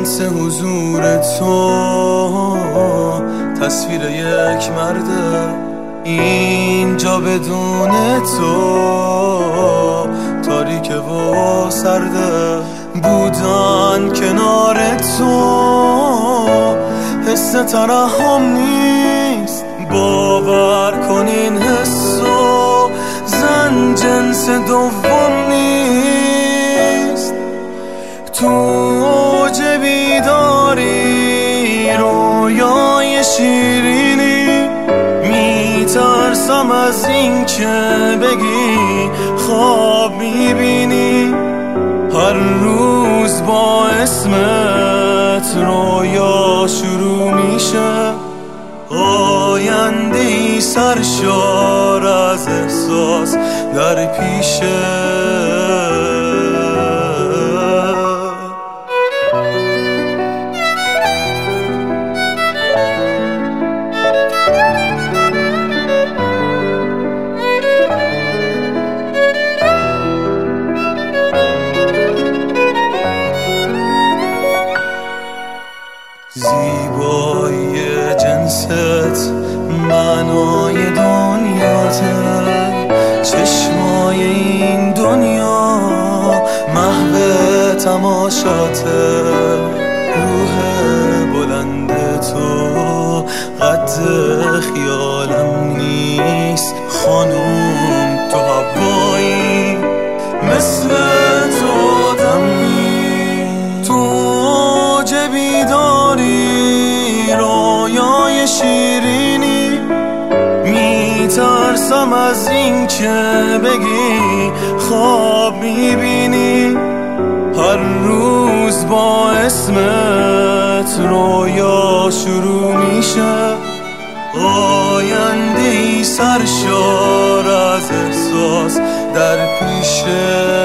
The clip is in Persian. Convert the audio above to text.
جنس حضور تو تصویر یک مرده، اینجا بدون تو تاریک و سرده. بودن کنار تو حس ترحم نیست، باور کن این حسو زن جنس دوم نیست. تو اوج بیداری رویای شیرینی، میترسم از این که بگی خواب میبینی. هر روز با اسمت رویا شروع میشه، آینده ای سرشار از احساس در پیشه. زیبایی جنست معنای دنیاته، چشمای این دنیا محو تماشاته. روح بلند تو قد خیالم نیست، خانوم تو هوایی مثل تو دمی. تو اوج بیداری رویای شیرینی، میترسم از این که بگی خواب میبینی. هر روز با اسمت رویا شروع میشه، آینده ای سرشار از احساس در پیشه.